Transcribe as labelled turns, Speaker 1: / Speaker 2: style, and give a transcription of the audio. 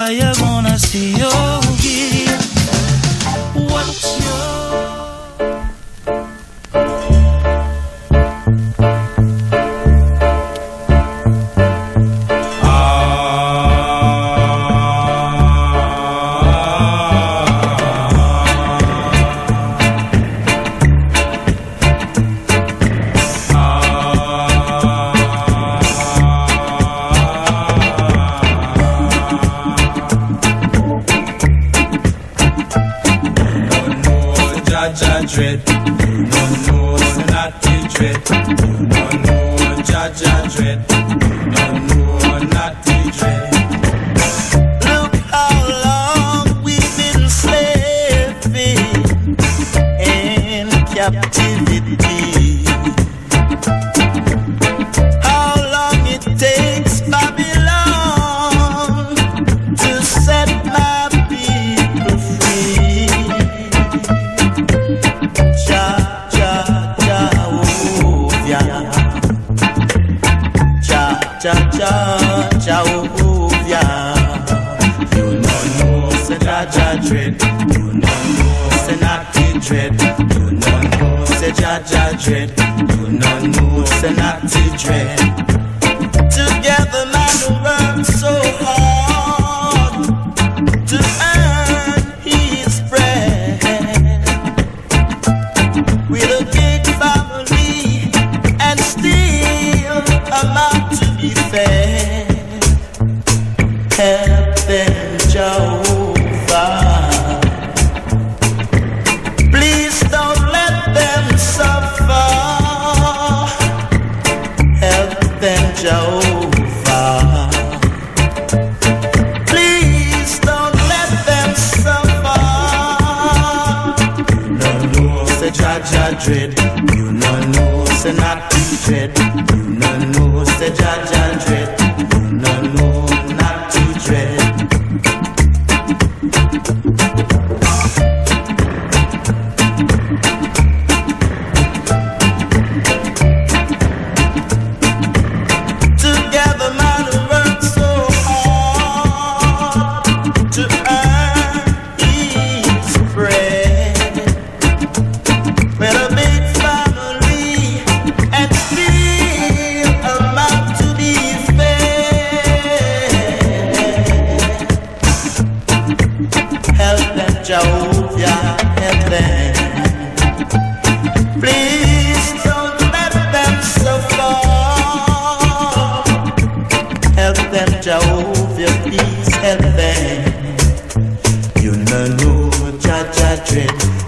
Speaker 1: you gonna see Yogi? What's dread, no, not the dread, no, Jaja dread, no, not the dread. Look how long we've been slaving in captivity. How long it takes Babylon to set my people free. Cha cha cha oh yeah. You know say Jaja dread. You know say not the dread. You know say Jaja dread. You know say not the dread. Together man work so hard to earn his bread. With a big family and still amount to be fed. Help them, Jehovah. Please don't let them suffer. Help them, Jehovah. Please don't let them suffer. You know say Jaja dread. You know say not the dread. You know say Jaja dread. You know not the dread. Together man work so hard to earn his bread. With a big family and still amount to be fed. Help them, Jehovah, help them. Please don't let them suffer. Help them, Jehovah, please help them. You know Jaja dread.